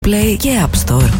Play και App Store.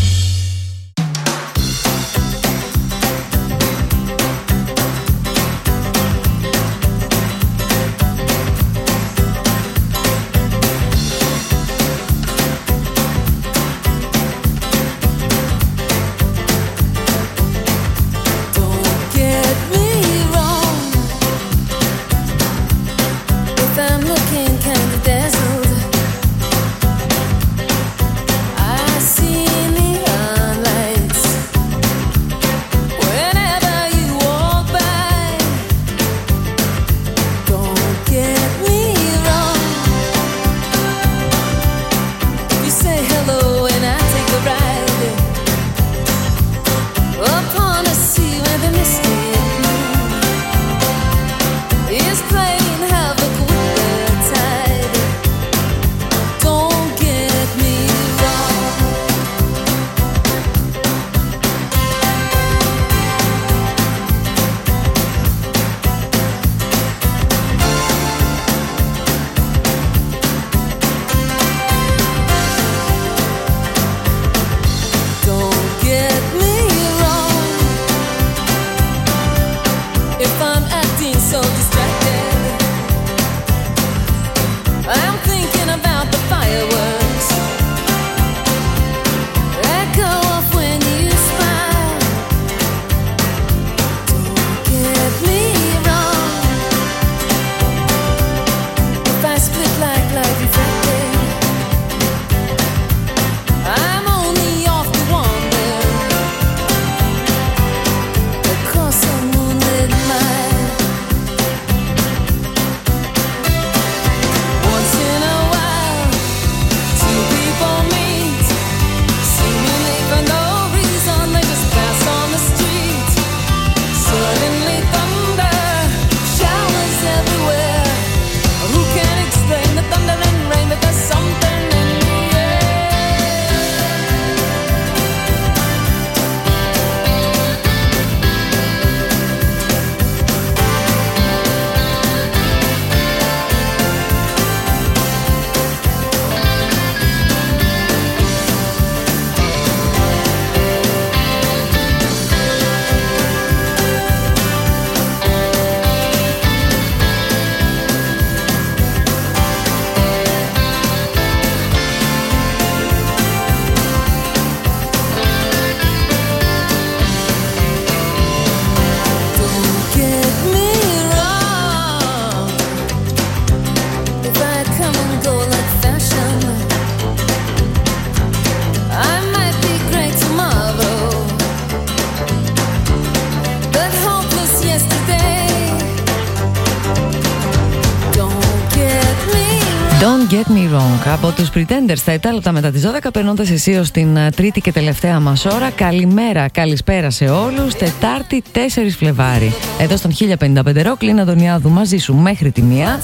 Don't Get Me Wrong από τους Pretenders στα Ιτάλωτα μετά τις 12, περνώντας αισίως την τρίτη και τελευταία μας ώρα. Καλημέρα, καλησπέρα σε όλους. Τετάρτη 4 Φλεβάρι. Εδώ στον 1055 Rock, Λίνα Αντωνιάδου μαζί σου μέχρι τη 1.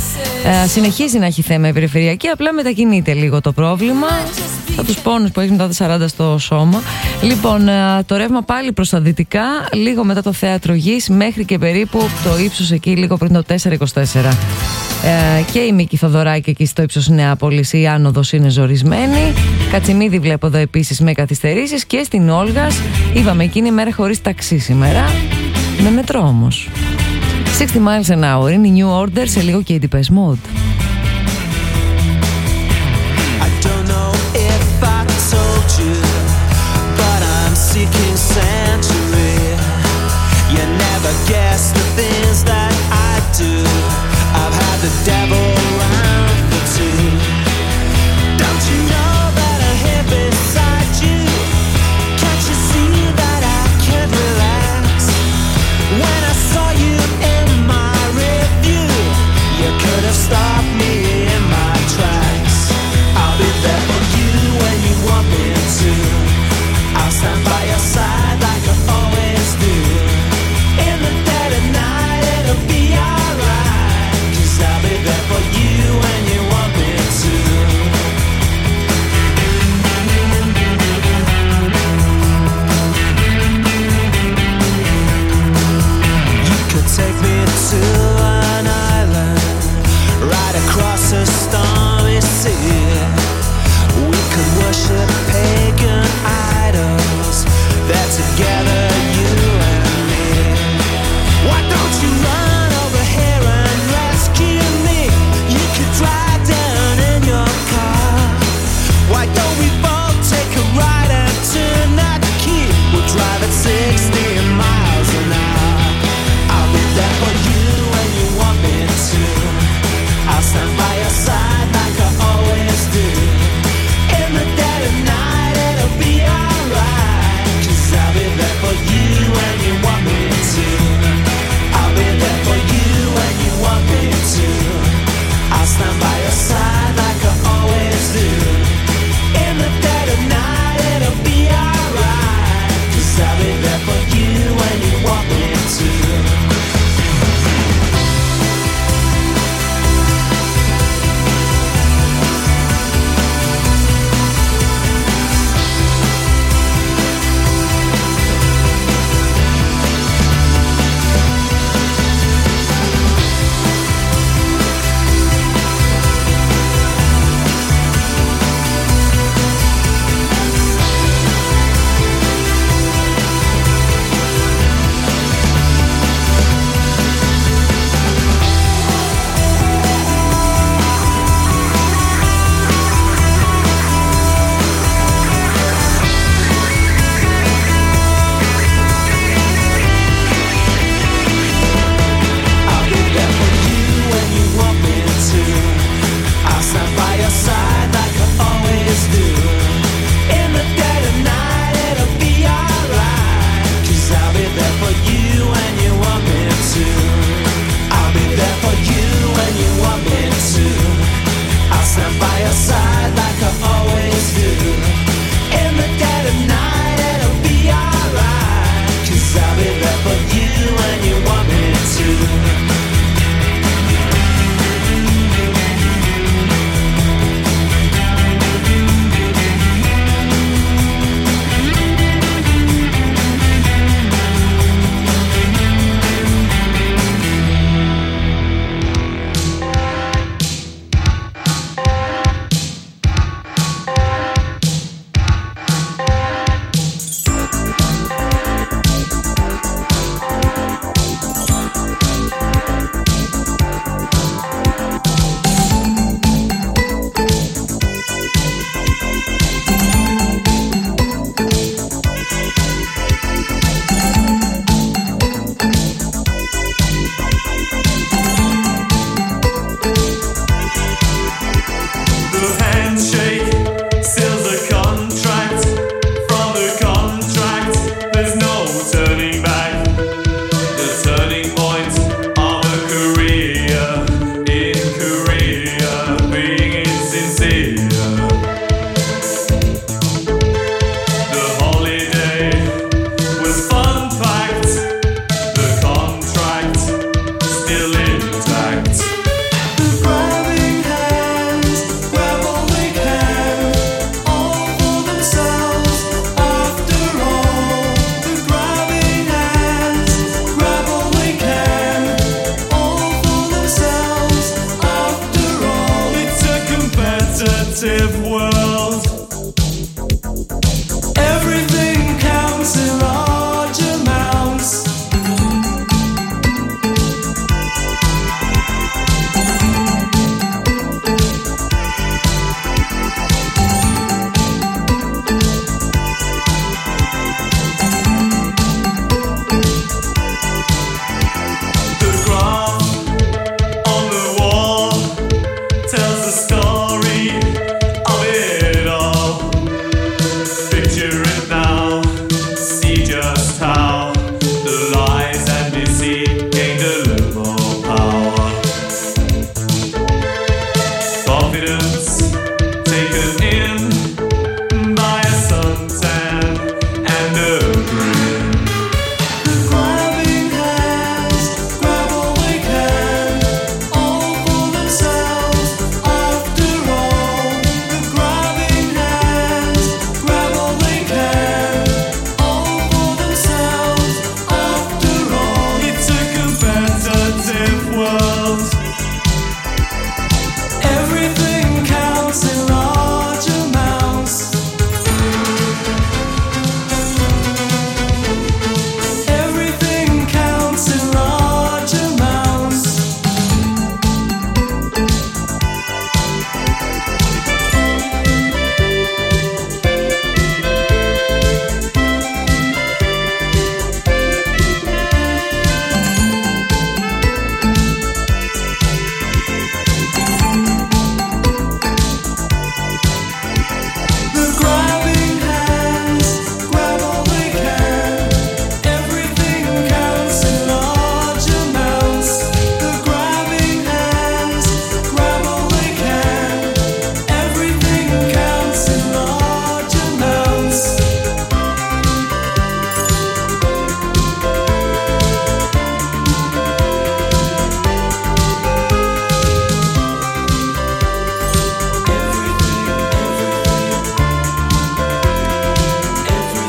Συνεχίζει να έχει θέμα η περιφερειακή, απλά μετακινείται λίγο το πρόβλημα από τους πόνους που έχει μετά τα 40 στο σώμα. Λοιπόν, το ρεύμα πάλι προς τα δυτικά, λίγο μετά το Θέατρο Γης, μέχρι και περίπου το ύψος εκεί λίγο πριν το 424. Και η Μίκη Θοδωράκη εκεί στο ύψος Νεάπολης, η άνοδος είναι ζορισμένη. Κατσιμίδη βλέπω εδώ επίσης με καθυστερήσεις. Και στην Όλγας είπαμε εκείνη η μέρα χωρίς ταξί σήμερα, με μετρό όμως. 60 miles an hour είναι η New Order, σε λίγο και η Depeche Mode. Seeking sanctuary, you never guess the things that I do. I've had the devil around for two. Don't you know that I'm here beside you? Can't you see that I can't relax? When I saw you in my review, you could have stopped me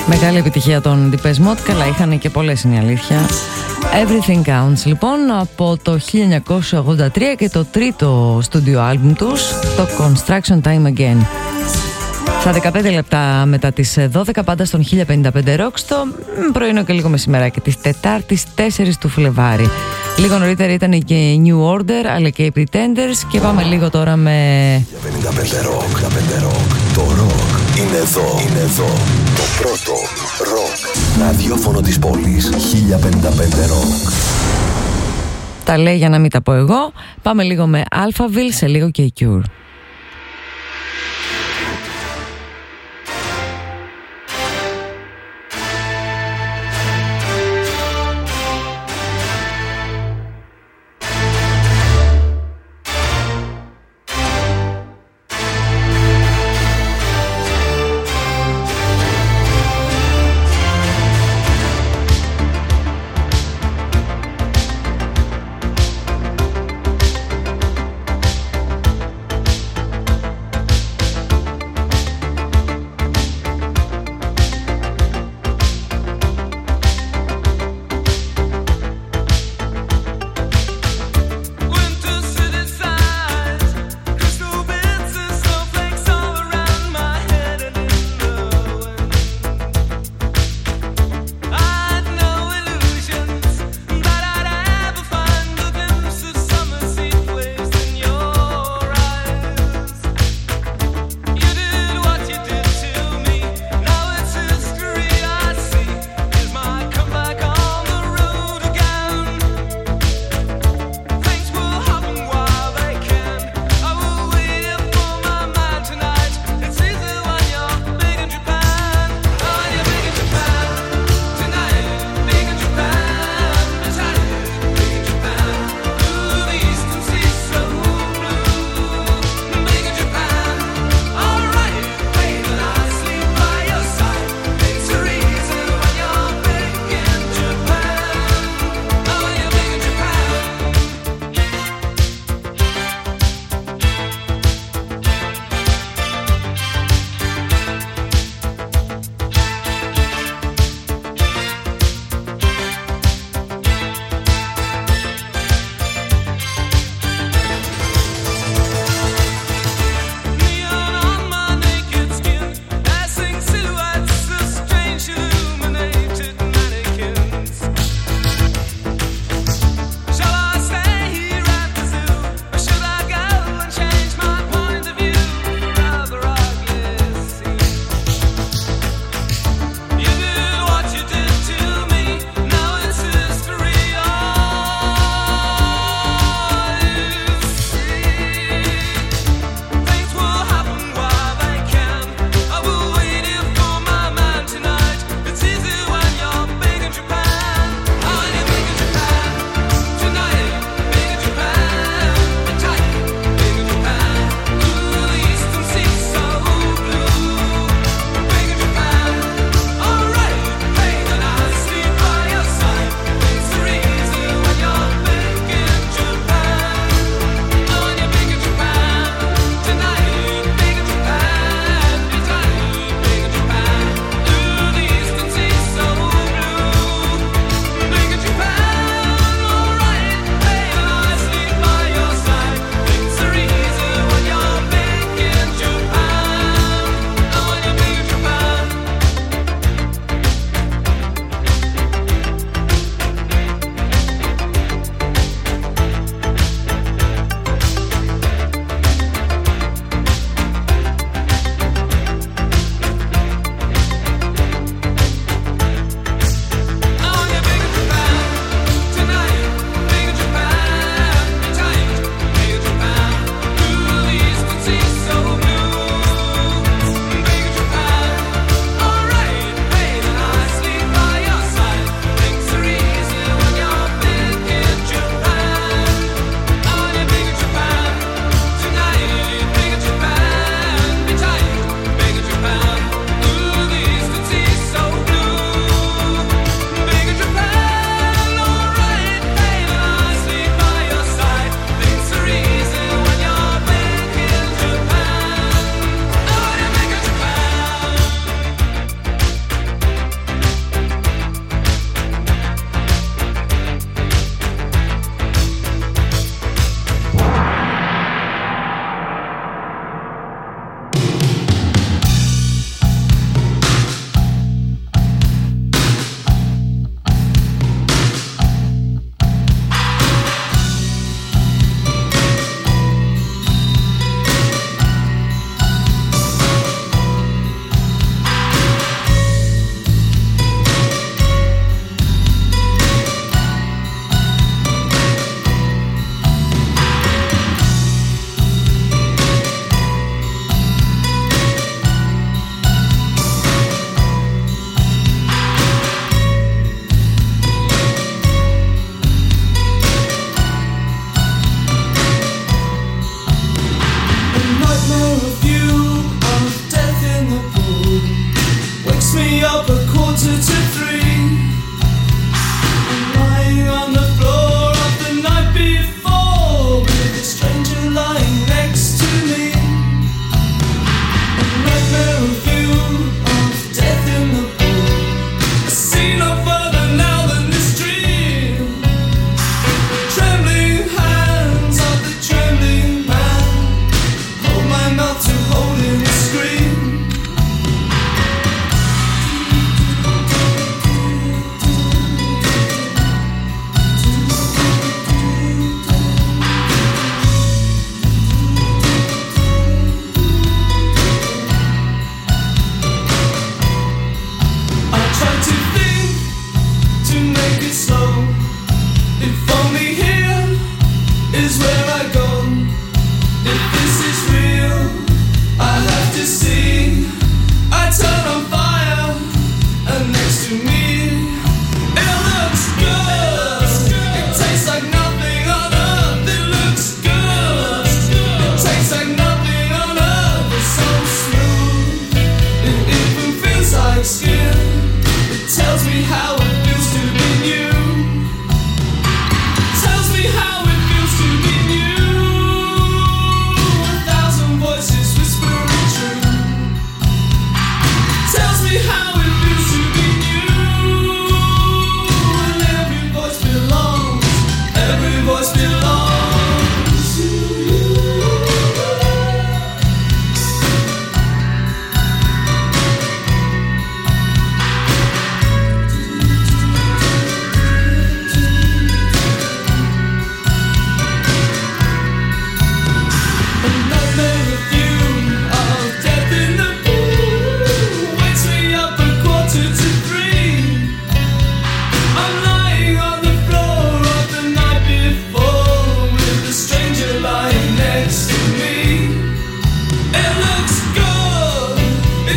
Μεγάλη επιτυχία των Depeche Mode. Καλά, είχαν και πολλές, είναι η αλήθεια. Everything Counts λοιπόν, από το 1983 και το τρίτο στούντιο άλμπουμ τους, το Construction Time Again. Στα 15 λεπτά μετά τις 12, πάντα στον 1055 Rock, στο πρωινό και λίγο μεσημεράκι της Τετάρτης 4 του Φλεβάρι. Λίγο νωρίτερα ήταν και η New Order, αλλά και οι Pretenders, και πάμε λίγο τώρα με... 1055 Rock, το rock είναι εδώ, είναι εδώ. Το πρώτο rock ραδιόφωνο της πόλης, 1055 Rock. Τα λέει για να μην τα πω εγώ. Πάμε λίγο με Alphaville, σε λίγο και η Cure.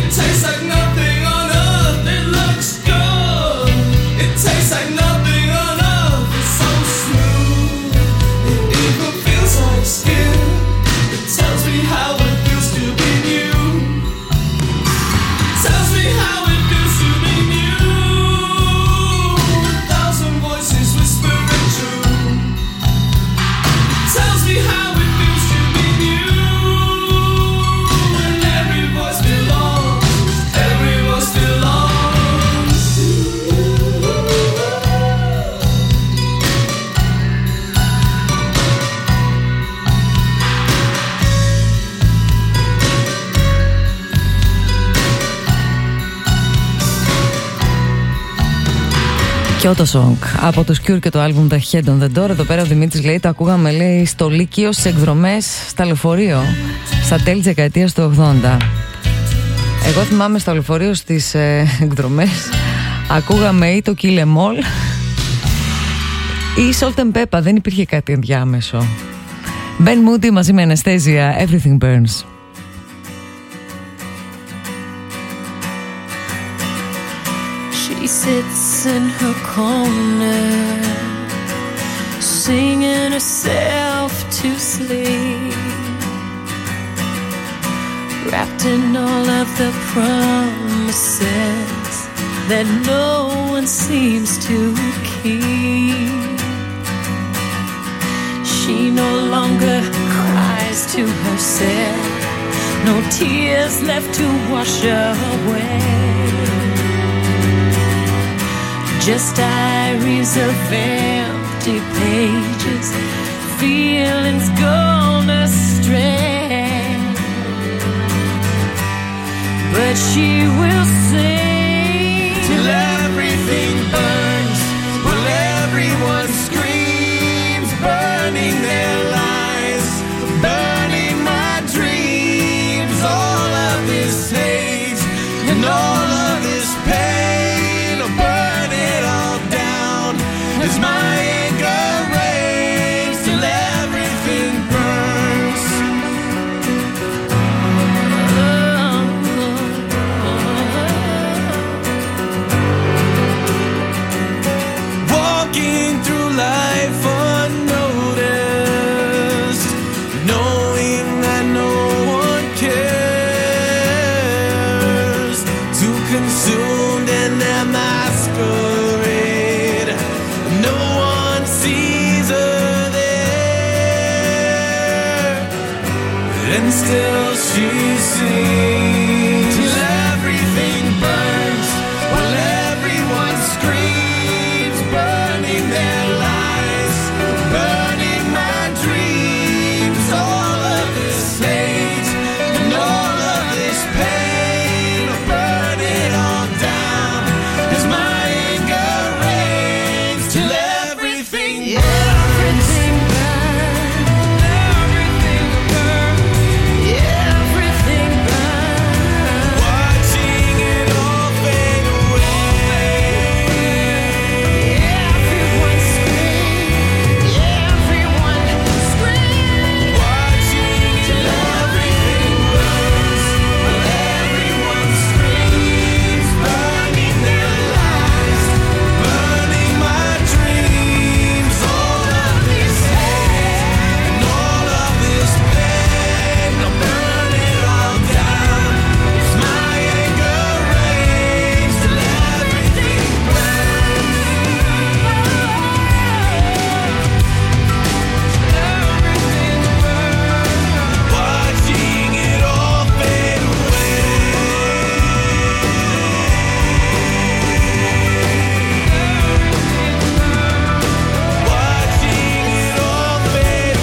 Kyoto Song από τους Cure και το άλμπουμ The Head on the Door. Εδώ πέρα ο Δημήτρης λέει: το ακούγαμε, λέει, στο Λύκειο στις εκδρομές στα λεωφορείο στα τέλη της δεκαετίας του 80. Εγώ θυμάμαι στο λεωφορείο στις εκδρομές ακούγαμε ή το Kill Em All ή Salt and Pepper. Δεν υπήρχε κάτι ενδιάμεσο. Ben Moody μαζί με Anastasia, Everything Burns. She sits in her corner, singing herself to sleep, wrapped in all of the promises that no one seems to keep. She no longer cries to herself, no tears left to wash away, just diaries of empty pages, feelings gone astray. But she will sing till everything burns, while everyone screams, burning their lives, burning my dreams. All of this hate and all of this pain will burn it all down as my anger rains till everything burns. Walking through life unnoticed, knowing that no one cares, too consumed in their masquerade, no one sees her there, and still she sings till everything burns, while everyone screams, burning their lives, burning my dreams. All of this hate and all of this pain will burn it all down as my anger reigns till everything burns. Everything burns. Everything burns. Everything burns. Watching it all fade away. Everyone screams. Everyone screams. Watching till everything burns. While everyone screams, burning their lives, burning my dreams. All of this hate and all of this pain, I'll burn it all down as my anger reigns till everything burns. Everything burns. Watching it all fade away. Watching it all fade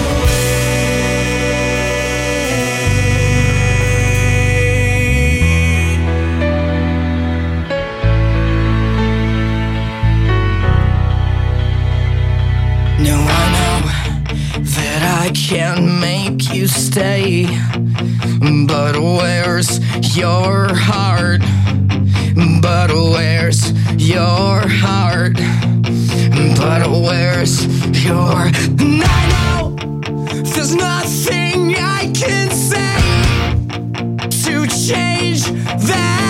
No, I know that I can't make you stay, but where's your heart? But where's your heart? But where's your... And I know there's nothing I can say to change that.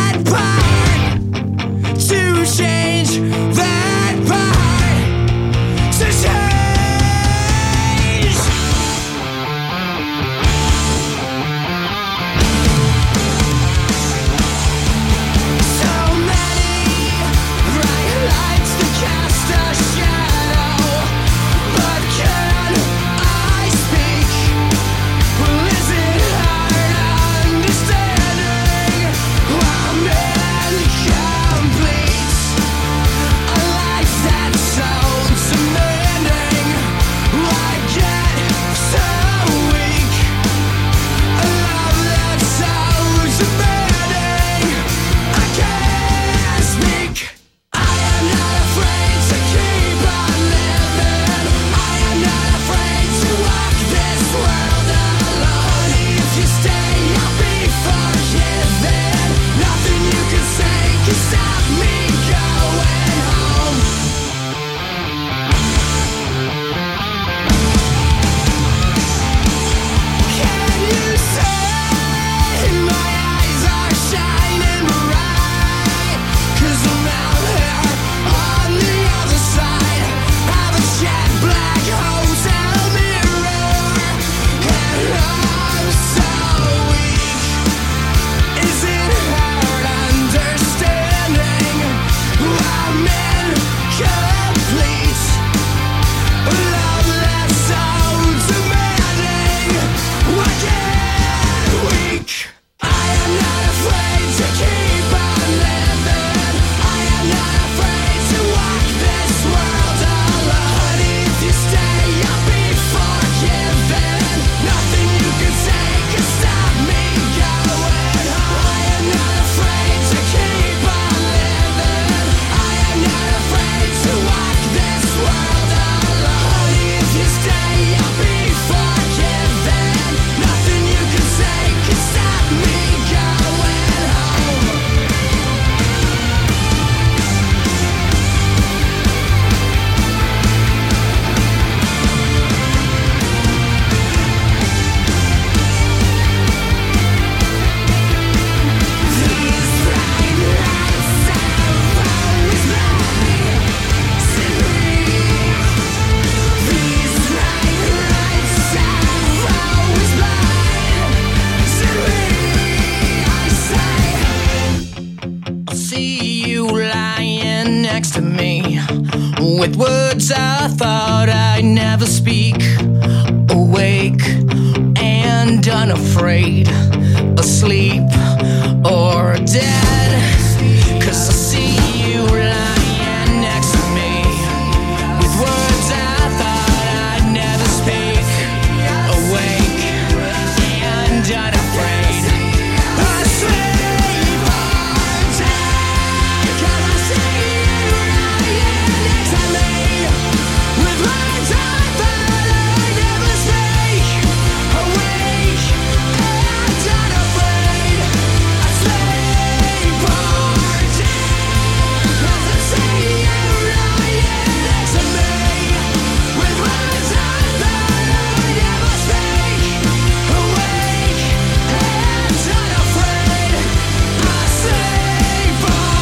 next to me with words I thought I'd never speak. Awake and unafraid, asleep or dead. 'Cause I see you lying next to me with words I thought I'd never speak. Awake and unafraid, asleep or dead. 'Cause I see you lying next to me with words I thought I'd never speak. Awake and unafraid, asleep or dead. 'Cause I see you lying next to me with words I thought I'd never speak. Awake and unafraid, asleep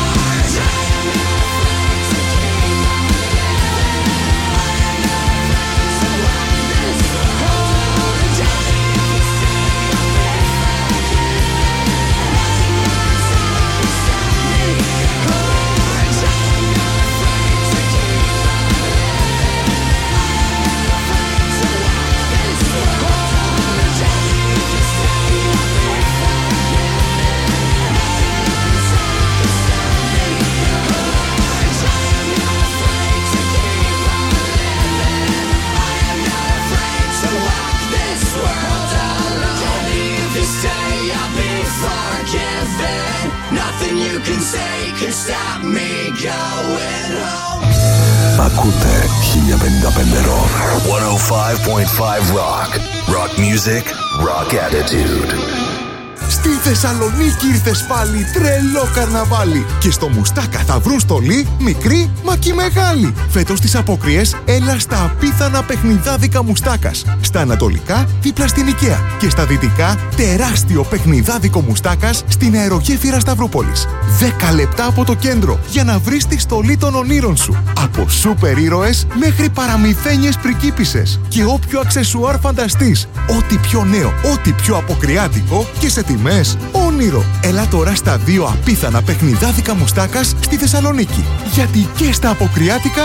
nothing you can say can stop me going home. Ακούτε 1055 Rock. 105.5 Rock. Rock music, rock attitude. Στη Θεσσαλονίκη ήρθες πάλι τρελό καρναβάλι. Και στο Μουστάκα θα βρουν στολή μικρή μα και μεγάλη. Φέτος στις απόκριες έλα στα απίθανα παιχνιδάδικα Μουστάκας. Στα ανατολικά δίπλα στην Οικαία. Και στα δυτικά τεράστιο παιχνιδάδικο Μουστάκας στην αερογέφυρα Σταυρούπολης. 10 λεπτά από το κέντρο για να βρεις τη στολή των ονείρων σου. Από σούπερ ήρωες μέχρι παραμυθένιες πριγκίπισσες. Και όποιο αξεσουάρ φανταστείς. Ό,τι πιο νέο, ό,τι πιο αποκριάτικο και σε τιμές όνειρο. Έλα τώρα στα 2 απίθανα παιχνιδάδικα Μουστάκας στη Θεσσαλονίκη. Γιατί και στα αποκριάτικα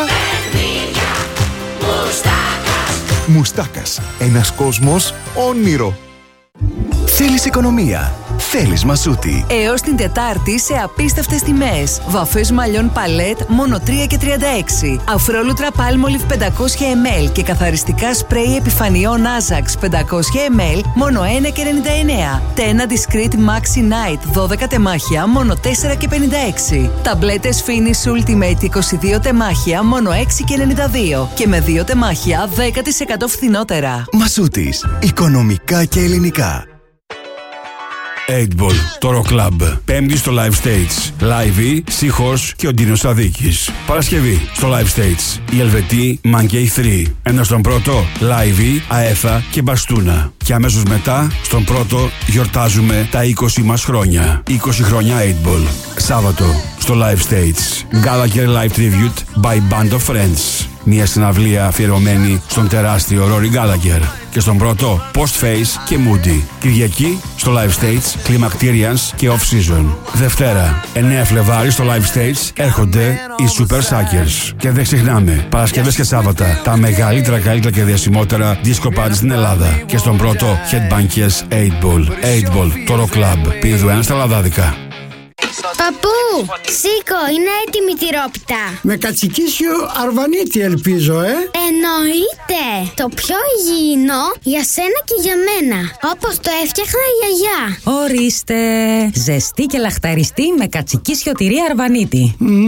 Μουστάκας. Ένας κόσμος όνειρο. Θέλεις οικονομία. Θέλεις Μασούτη. Έως την Τετάρτη σε απίστευτες τιμές. Βαφές μαλλιών παλέτ μόνο 3,36. Αφρόλουτρα Palmolive 500 ml και καθαριστικά σπρέι επιφανειών Ajax 500 ml μόνο 1,99. Τένα Discreet Maxi Night 12 τεμάχια μόνο 4,56. Ταμπλέτες Finish Ultimate 22 τεμάχια μόνο 6,92. Και με 2 τεμάχια 10% φθηνότερα. Μασούτης. Οικονομικά και ελληνικά. 8ball, το Rock Club. Πέμπτη στο Live Stage. Live, Seahorse και ο Ντίνος Σαδίκης. Παρασκευή στο Live Stage. Η Ελβετή Monkey 3. Ενώ στον πρώτο, Live, Αέθα και Μπαστούνα. Και αμέσως μετά, στον πρώτο, γιορτάζουμε τα 20 μας χρόνια. 20 χρόνια 8ball. Σάββατο στο Live Stage. Gallagher Live Tribute by Band of Friends. Μια συναυλία αφιερωμένη στον τεράστιο Rory Gallagher. Και στον πρώτο, Postface και Moody. Κυριακή στο Live Stage, Climacterians και Off Season. Δευτέρα, 9 Φλεβάρι στο Live Stage έρχονται οι Super Suckers. Και δεν ξεχνάμε, Παρασκευές και Σάββατα, τα μεγαλύτερα, καλύτερα και διασημότερα disco party στην Ελλάδα. Και στον πρώτο, Headbangers 8ball. 8ball, το Rock Club. Πήδου ένα στα λαδάδικα. Παππού, σήκω, είναι έτοιμη η τυρόπιτα. Με κατσικίσιο αρβανίτη ελπίζω, Εννοείται. Το πιο υγιεινό για σένα και για μένα. Όπως το έφτιαχνα η γιαγιά. Ορίστε. Ζεστή και λαχταριστή με κατσικίσιο τυρί αρβανίτη.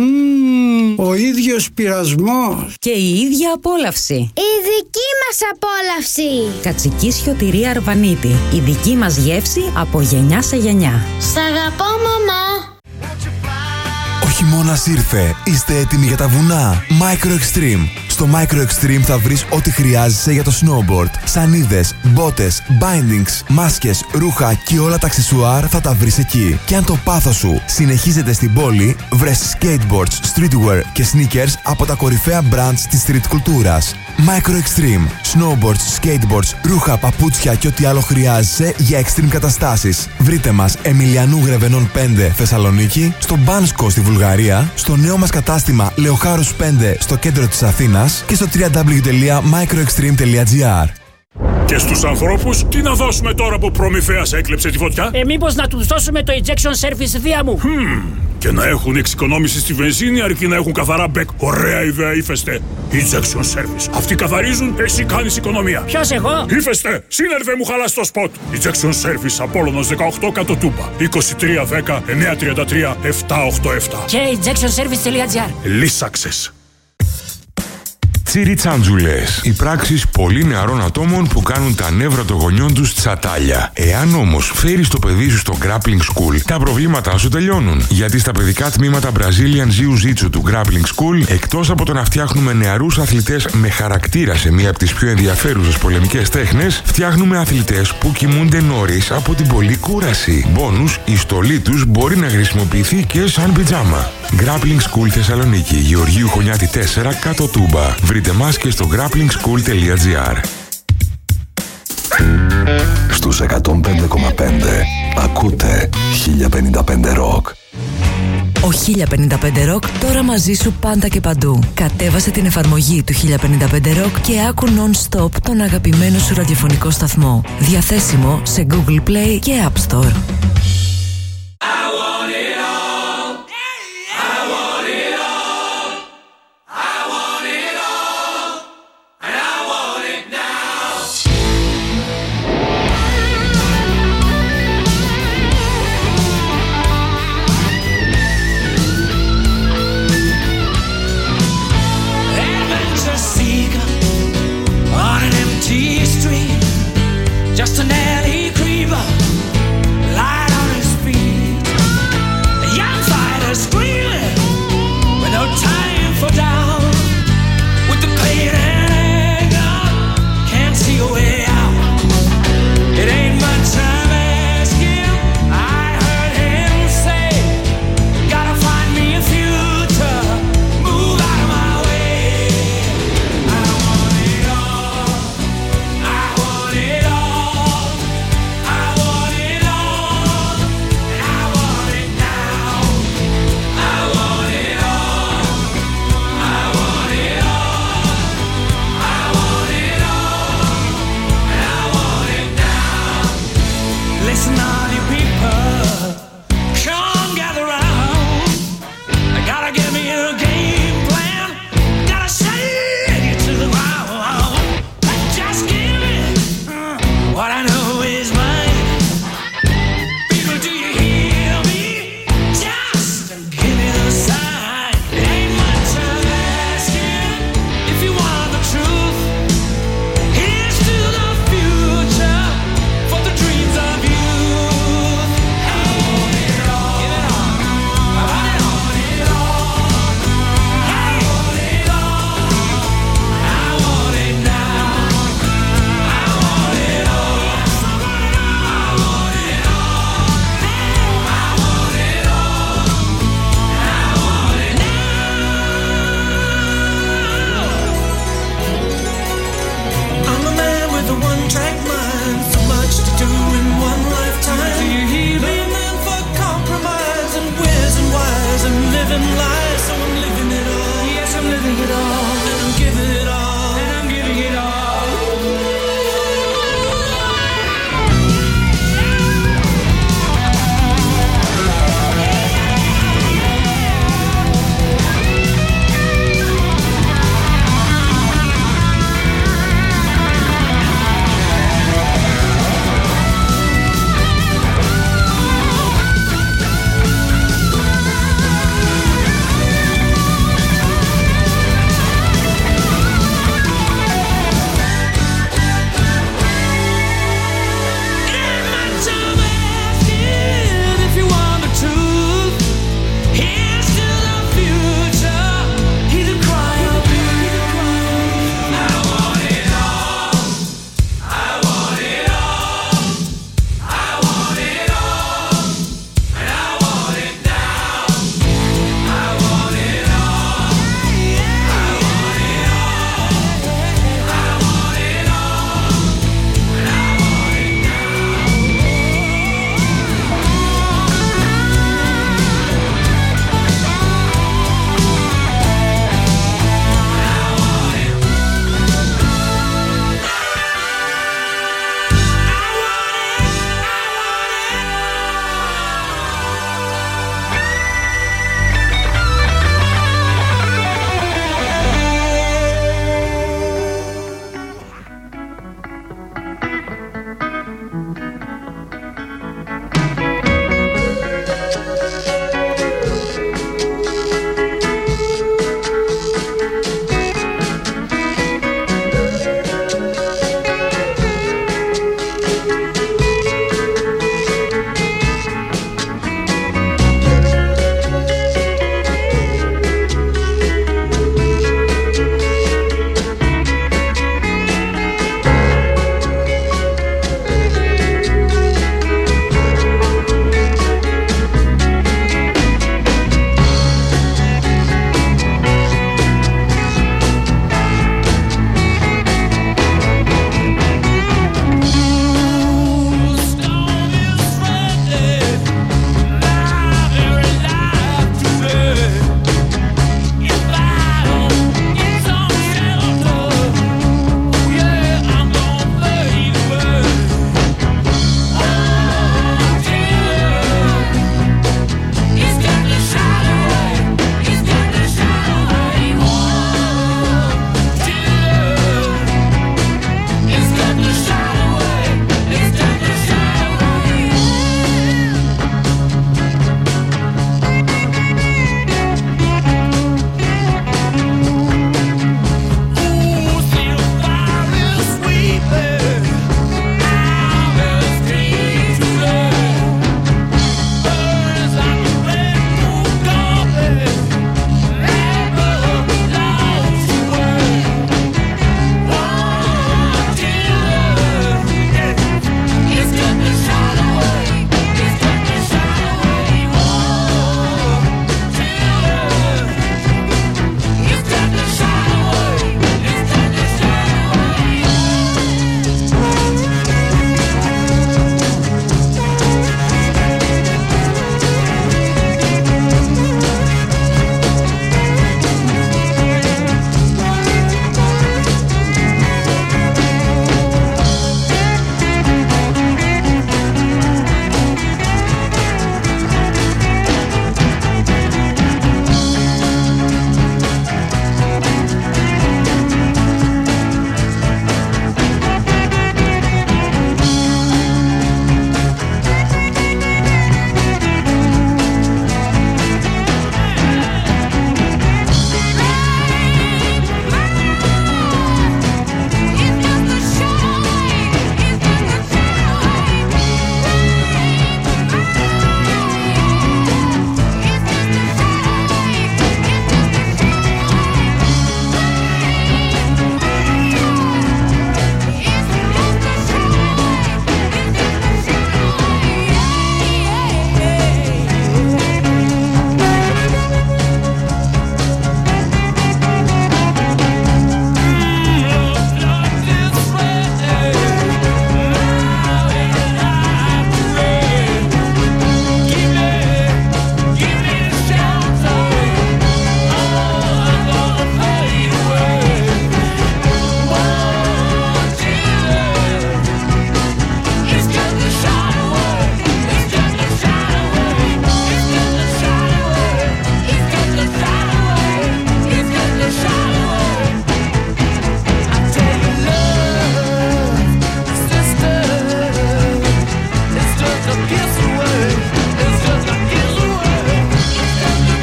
Ο ίδιος πειρασμός. Και η ίδια απόλαυση. Η δική μας απόλαυση. Κατσικίσιο τυρί αρβανίτη. Η δική μας γεύση από γενιά σε γενιά. Σ' αγαπώ, μαμά. Ο χειμώνας ήρθε. Είστε έτοιμοι για τα βουνά? Micro Extreme. Στο Micro Extreme θα βρεις ό,τι χρειάζεσαι για το snowboard. Σανίδες, μπότες, bindings, μάσκες, ρούχα και όλα τα αξεσουάρ θα τα βρεις εκεί. Και αν το πάθος σου συνεχίζεται στην πόλη, βρες skateboards, streetwear και sneakers από τα κορυφαία brands της street κουλτούρας. Micro Extreme. Snowboards, skateboards, ρούχα, παπούτσια και ό,τι άλλο χρειάζεσαι για extreme καταστάσεις. Βρείτε μας Εμιλιανού Γρεβενών 5 Θεσσαλονίκη, στο Μπάνσκο στη Βουλγαρία, στο νέο μας κατάστημα Λεοχάρους 5 στο κέντρο της Αθήνας και στο www.microextreme.gr. Και στους ανθρώπους, τι να δώσουμε τώρα που προμηθέας έκλεψε τη φωτιά? Μήπως να τους δώσουμε το injection service δία μου. Και να έχουν εξοικονόμηση στη βενζίνη αρκεί να έχουν καθαρά μπεκ. Ωραία ιδέα, Ύφεστε. Injection service. Αυτοί καθαρίζουν, εσύ κάνεις οικονομία. Ποιος, εγώ? Ύφεστε, σύνερβε μου χαλάς το σποτ. Injection service, Απόλλωνος 18 κάτω Τούμπα. 2310 933 787. Και injectionservice.gr. Λύσαξες. Τσιριτσάντζουλες. Οι πράξεις πολύ νεαρών ατόμων που κάνουν τα νεύρα των γονιών τους τσατάλια. Εάν όμως φέρεις το παιδί σου στο Grappling School, τα προβλήματά σου τελειώνουν. Γιατί στα παιδικά τμήματα Brazilian Jiu-Jitsu του Grappling School, εκτός από το να φτιάχνουμε νεαρούς αθλητές με χαρακτήρα σε μία από τις πιο ενδιαφέρουσες πολεμικές τέχνες, φτιάχνουμε αθλητές που κοιμούνται νωρίς από την πολλή κούραση. Μπόνους, η στολή τους μπορεί να χρησιμοποιηθεί και σαν πιτζάμα. Grappling School Θεσσαλονίκη, Γεωργίου Χωνιάτη 4, κάτω Τούμπα. Βρείτε μας και στο grapplingschool.gr. Στους 105,5 ακούτε 1055 Rock. Ο 1055 Rock τώρα μαζί σου πάντα και παντού. Κατέβασε την εφαρμογή του 1055 Rock και άκου non-stop τον αγαπημένο σου ραδιοφωνικό σταθμό. Διαθέσιμο σε Google Play και App Store. Just an alley creeper, light on his feet.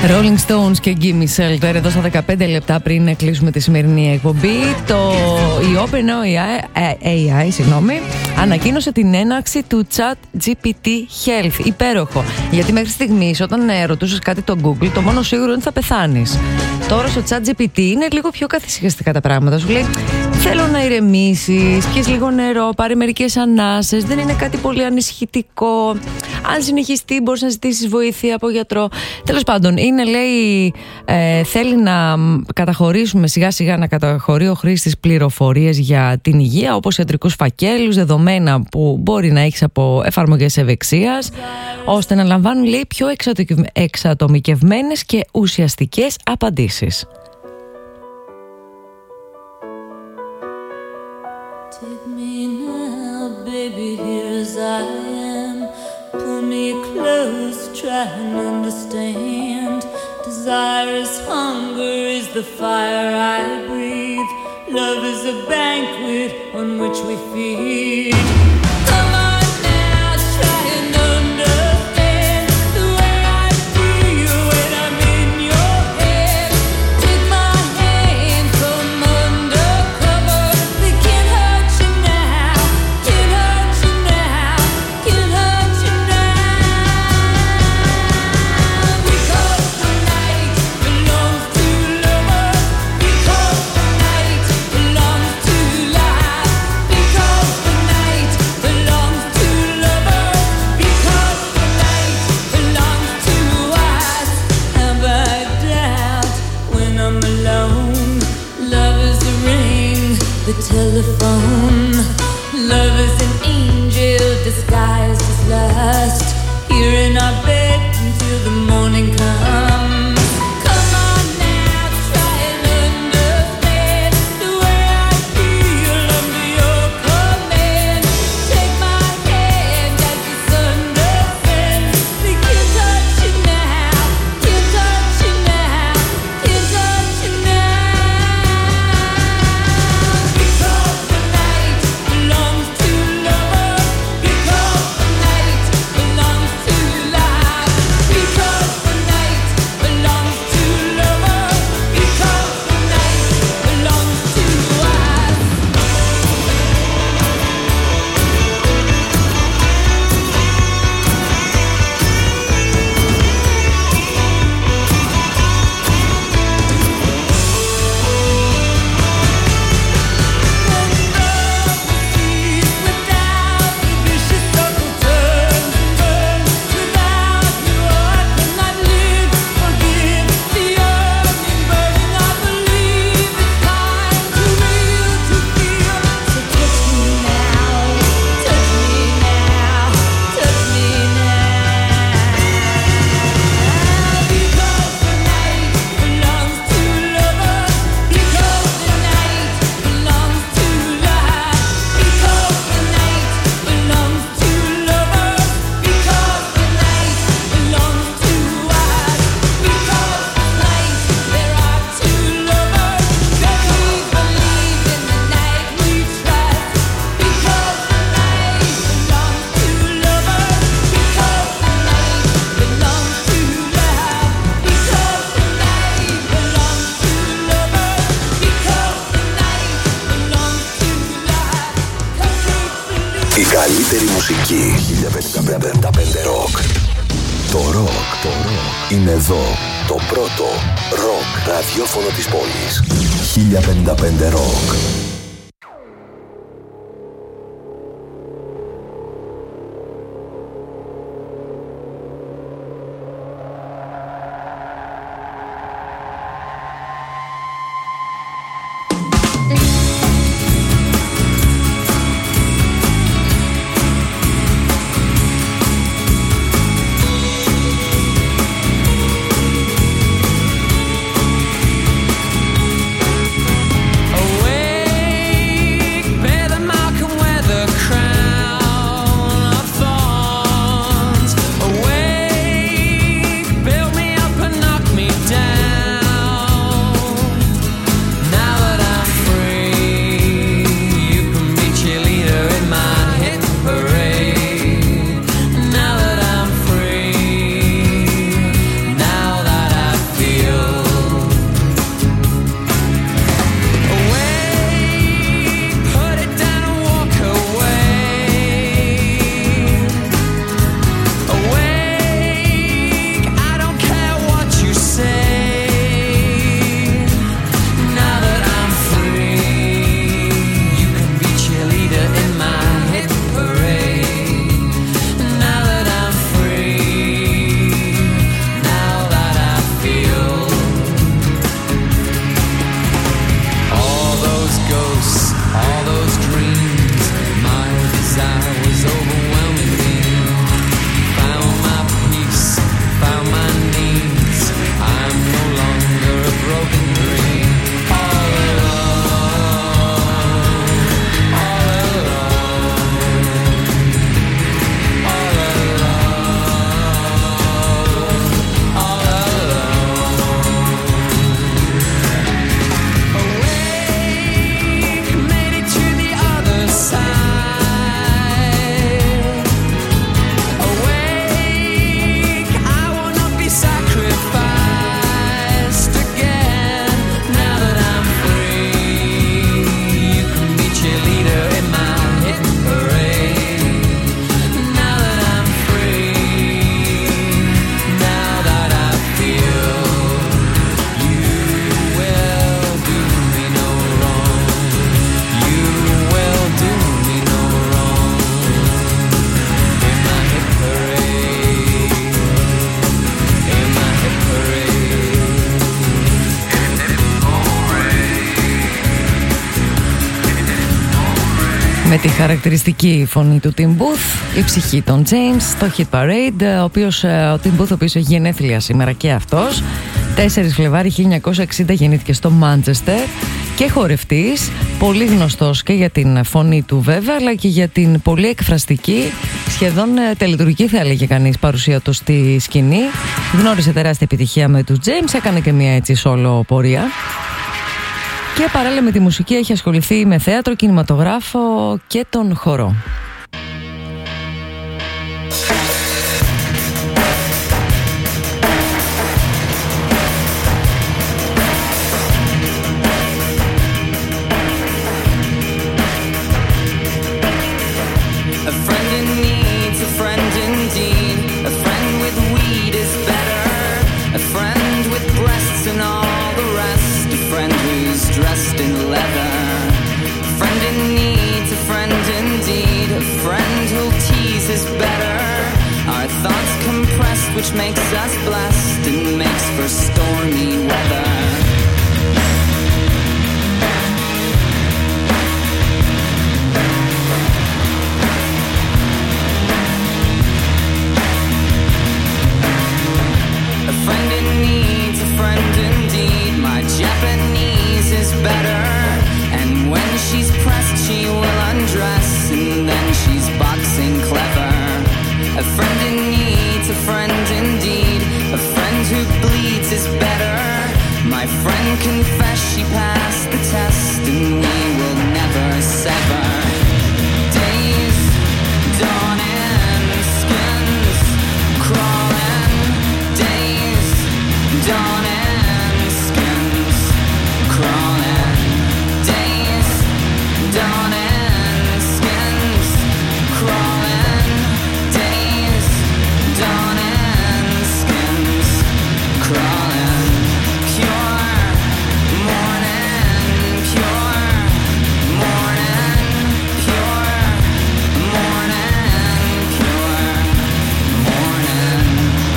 Rolling Stones και Gimme Shelter εδώ στα 15 λεπτά πριν κλείσουμε τη σημερινή εκπομπή. Η OpenAI ανακοίνωσε την έναρξη του ChatGPT Health. Υπέροχο. Γιατί μέχρι στιγμής όταν ρωτούσες κάτι το Google, το μόνο σίγουρο είναι ότι θα πεθάνεις. Τώρα στο ChatGPT είναι λίγο πιο καθησυχαστικά τα πράγματα. Σου λέει θέλω να ηρεμήσεις, πιες λίγο νερό, πάρε μερικές ανάσες, δεν είναι κάτι πολύ ανησυχητικό. Αν συνεχιστεί μπορείς να ζητήσεις βοήθεια από γιατρό. Τέλος πάντων, είναι λέει θέλει να καταχωρήσουμε σιγά σιγά, να καταχωρεί ο χρήστης πληροφορίες για την υγεία, όπως ιατρικούς φακέλους, δεδομένα που μπορεί να έχεις από εφαρμογές ευεξίας, ώστε να λαμβάνουν λέει πιο εξατομικευμένες και ουσιαστικές απαντήσεις. Take me now, baby, here as I am. Pull me close, try and understand. Desire is hunger, is the fire I breathe. Love is a banquet on which we feed. Come on now, try and understand the way I feel when I'm in your head. Take my hand from under cover. They can't hurt you now, can't hurt you now, can't hurt you now. Because the night belongs to lovers. Because the night belongs to life. Because the night belongs to lovers. Because the night belongs to us. Have I doubt when I'm alone? Love is a ring, the telephone. Love is an angel disguised as lust. Here in our bed until the morning comes. Come on now, try and understand the way I feel under your command. Take my hand as the sun descends. They can't touch you now, can't touch you now, can't touch you now. Because the night belongs to lovers. Because the night belongs to life. Because the night belongs to lovers. Because the night belongs to us. Η καλύτερη μουσική 1055 Rock. Το rock είναι εδώ. Το πρώτο rock ραδιόφωνο της πόλης. 1055 Rock. Away Με τη χαρακτηριστική φωνή του Tim Booth, η ψυχή των James στο Hit Parade, ο Tim Booth, ο οποίος έχει γενέθλια σήμερα και αυτός. 4 Φλεβάρι 1960 γεννήθηκε στο Μάντσεστερ και χορευτής, πολύ γνωστός και για την φωνή του βέβαια, αλλά και για την πολύ εκφραστική, σχεδόν τελετουργική θα έλεγε κανείς, παρουσία του στη σκηνή. Γνώρισε τεράστια επιτυχία με τους James, έκανε και μια έτσι solo πορεία. Και παράλληλα με τη μουσική έχει ασχοληθεί με θέατρο, κινηματογράφο και τον χορό. Which makes us blessed and makes for stormy weather. A friend in need's a friend indeed. My Japanese is better. And when she's pressed she will undress. And then she's boxing clever. A friend in need's a friend indeed. A friend who bleeds is better. My friend confessed she passed the test. And we will never sever. Days, dawning, skins crawling. Days, dawning, skins crawling. Days, dawning, skins crawling. Days, dawning, skins crawling. Pure morning, pure morning, pure morning, pure morning.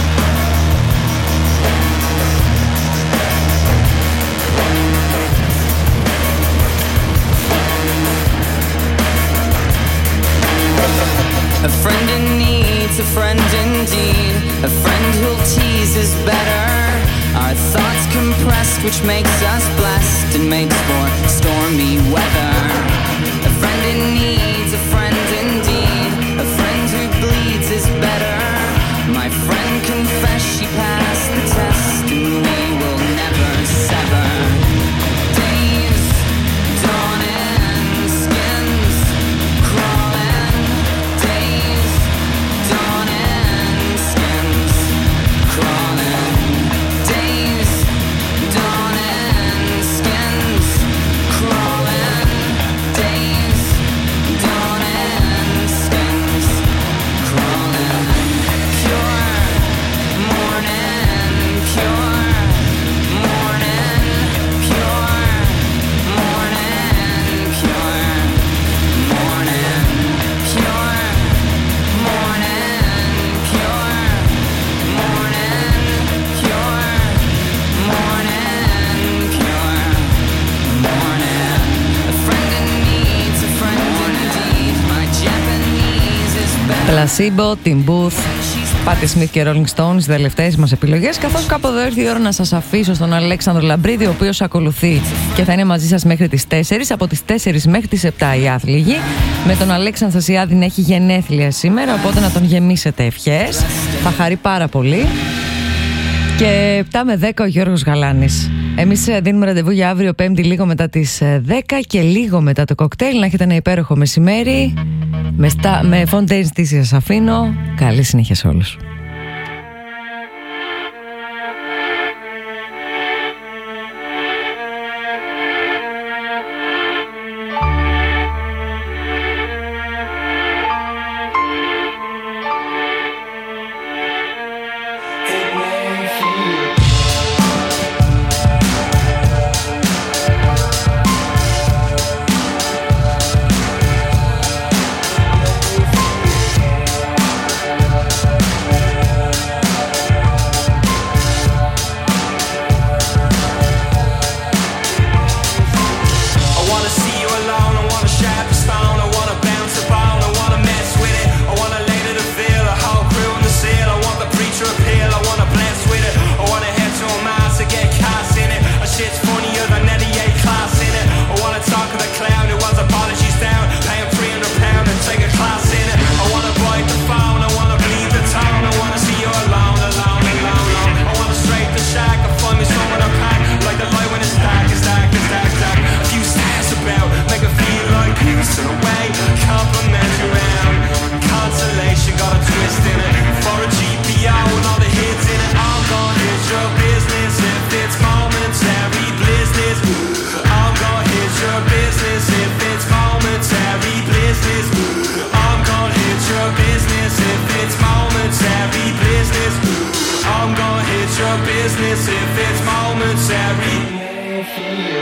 A friend in need's a friend indeed. A friend who'll tease is better. Our thoughts compressed, which makes us blessed and makes for stormy weather. A friend in need's a friend indeed. A friend who bleeds is better. My friend confessed she passed the test, and we will never sever. Days, dawning, skins crawling. Days, dawning, skins crawling. Days, dawning, skins crawling. Days, dawning, skins crawling. Pure morning, pure morning, pure morning, pure morning, pure morning, pure morning, pure morning, pure morning. A friend in need's a friend indeed. My Japanese is better. Placebo, Tim Booth, Patti Smith και Rolling Stones, οι τελευταίες μας επιλογές. Καθώς κάπου εδώ έρθει η ώρα να σας αφήσω στον Αλέξανδρο Λαμπρίδη, ο οποίος ακολουθεί και θα είναι μαζί σας μέχρι τις 4. Από τις 4 μέχρι τις 7 οι άθληγοι. Με τον Αλέξανδρο Θασιάδη να έχει γενέθλια σήμερα, οπότε να τον γεμίσετε ευχές. Θα χαρεί πάρα πολύ. Και 7 με 10 ο Γιώργος Γαλάνης. Εμείς δίνουμε ραντεβού για αύριο Πέμπτη λίγο μετά τις 10 και λίγο μετά το κοκτέιλ. Να έχετε ένα υπέροχο μεσημέρι. Με Fontaine DC σας αφήνω. Καλή συνέχεια σε όλους. for you.